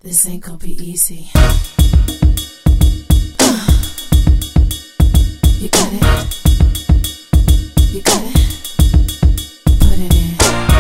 This ain't gonna be easy. You got it. You got it. Put it in.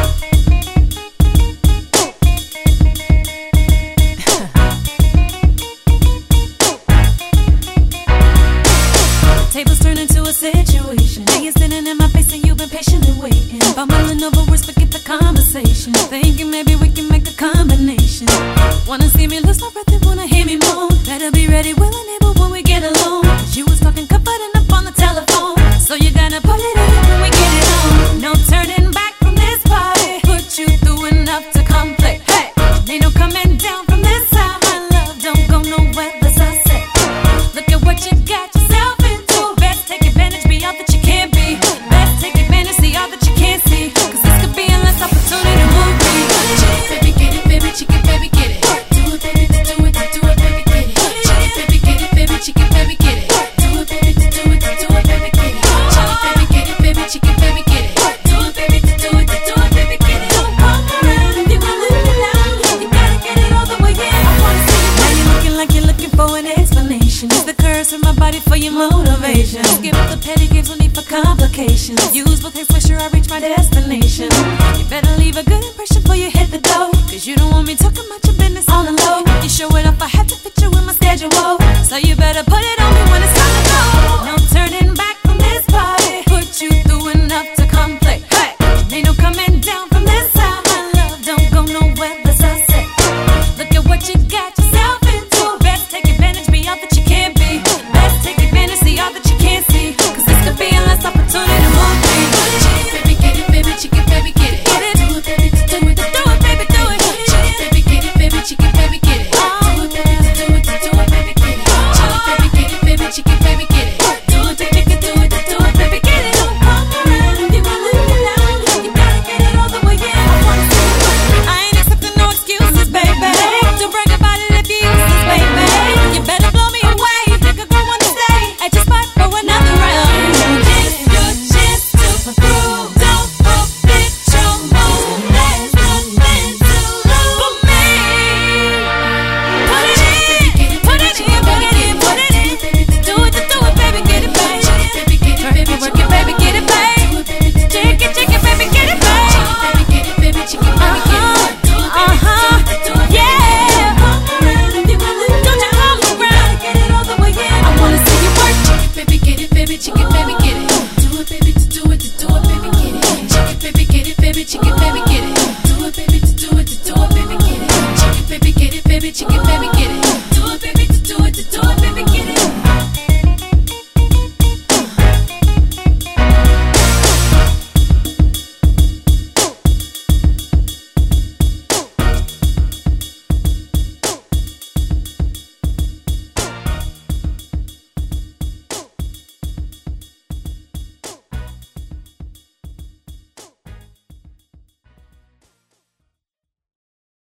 Tables turn into a situation. Now you're sitting in my face and you've been patiently waiting. Bumbling over words, forget the conversation. Thinking maybe we can make a combination. Wanna see me lose my breath and wanna hear me moan. Better be ready, willing, able when we get alone. 'Cause you was talking comforting up on the telephone. So you gotta put it in when we get it on. No turning back from this party. Put you through enough to complete. Hey, ain't no coming down from this side. My love don't go nowhere, as I said. Look at what you got yourself into. Best take advantage, be all that you can be. Best take advantage, see all that you can't see. 'Cause this could be a last opportunity to move me. Baby, get it, baby, chicken, baby, get it. Do it, baby, do it, do it, baby, get it. Chicken, baby, get it, baby, chicken, baby, get it. Do it, baby, do it, do it, baby, get it. Chicken, baby, get it, baby, chicken, baby, get it. Do it, baby, do it, baby, get it. Don't come around if you wanna live it out. You gotta get it all the way in. I wanna see you. Now you're looking like you're looking for an explanation. Use the curves from my body for your motivation. Skip the petty games, no need for complications. Use both hands, make sure I reach my destination. You better leave a good impression before you hit the door. 'Cause you don't want me talking about your business on the low. You show it up, I have to fit you in my schedule. So you better put it on me when it's time to go. No turning back from this party. Put you through enough to complete. Hey, ain't no coming down from this side. My love don't go nowhere, as I said. Look at what you got yourself into. Best take advantage, be all that you can be. Best take advantage, see all that you can't see. 'Cause this could be a last opportunity to move me. Baby, get it, baby, chicken, baby, get it. Get it. Do it, baby, do it, Do it, baby, do it. Chicken, baby, get it, baby, chicken, baby, get it. Do it, baby, do it, baby, get it. Chicken, baby, get it, baby, chicken, baby, get it. Do it, baby, do it, baby, get it. Don't come around if you wanna live it out. You gotta get it all the way in. I wanna see you work. I ain't accepting no excuses, baby. Don't brag about it if you use this, baby. You better blow me away. Think a girl wanna stay at your spot for another round. This your chance to prove. Don't forget your move. There's nothing to lose for me. Put it in, put it in, put it in, put it in. Do it, baby, get it, baby. Work it, work it, baby, get it, baby. Shake it, baby, get it, baby. Yeah. Come around if you wanna. Don't you come around. Get it all the way in. I wanna see you work. Baby, get it, baby, chicken, baby, get it. Do it, baby, do it, baby, get it. Chicken, baby, get it, baby, chicken, baby, get it. Do it, baby, do it, baby, get it. Chicken, baby, get it, baby, chicken, baby, get it.